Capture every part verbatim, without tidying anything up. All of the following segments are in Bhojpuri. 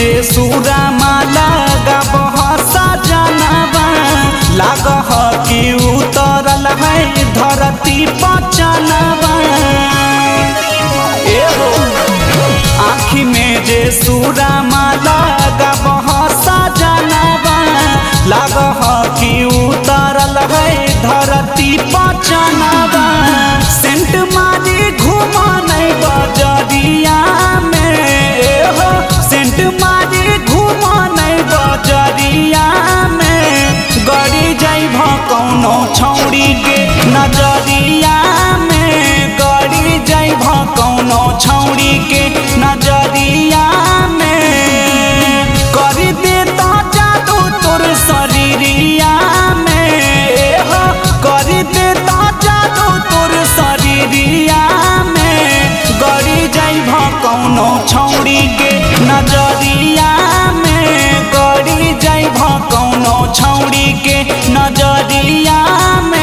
जे सूरा माला गबहसा जानवा लागह कि उतरल है धरती पचनवा। एहो आँखी में जे सूरा माला गबहसा जानवा लागह कि उतरल है धरती पचनवा। सेंट मारी घुमा नहीं बजरिया में हो, सेंट मारी घुमा नहीं बजरिया में गड़ी जाइभ कौनो छौड़ी के नजरिया में, गड़ी जाइभ कौनो छौड़ी के नजरिया में। करी देता जादू तोर शरीरिया में हो, करी देता जादू तोर शरीरिया में गड़ी जाइभ कौनो छौड़ी के नजरिया में, गड़ी जाइभ कौनो छौड़ी के नजरिया में।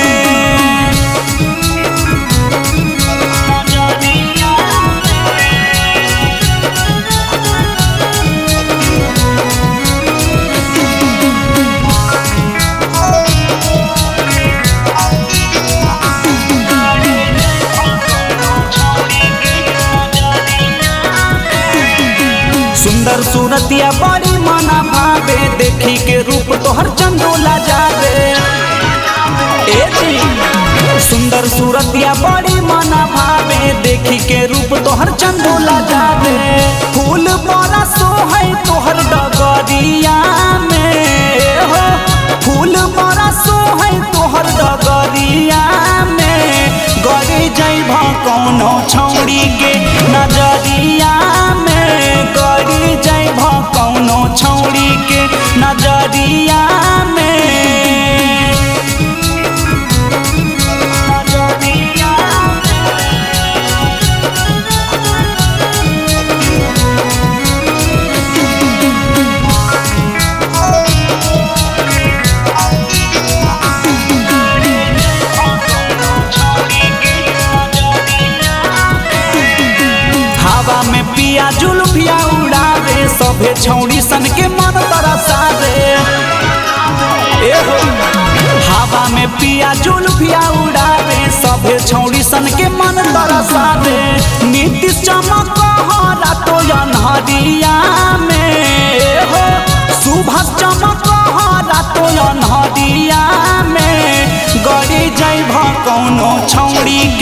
सुंदर सूरतिया बड़ी मना भावे देखी के रूप तोहर चंदोला जावे। सुंदर सूरतिया बड़ी मना भावे देखी के रूप तोहर चंदोला जावे। फूल बड़ा सोहै तोहर डगरिया में हो, फूल बड़ा सोहै तोहर डगरिया में गड़ी जाइभ कौनो छौड़ी के नजरिया में, गड़ी जाइभ कौनो छौड़ी के नजरिया में। हवा में पिया जुल्फिया उड़ावे सभे छौड़ी सन के मन तरसावे। एहो हवा में पिया जुल्फिया उड़ावे सभे छौड़ी सन के मन तरसावे। नीतीश चमक रातो अन्हरिया में हो, सुभाष चमक रातो अन्हरिया में गड़ी जाइभ कौनो छौड़ी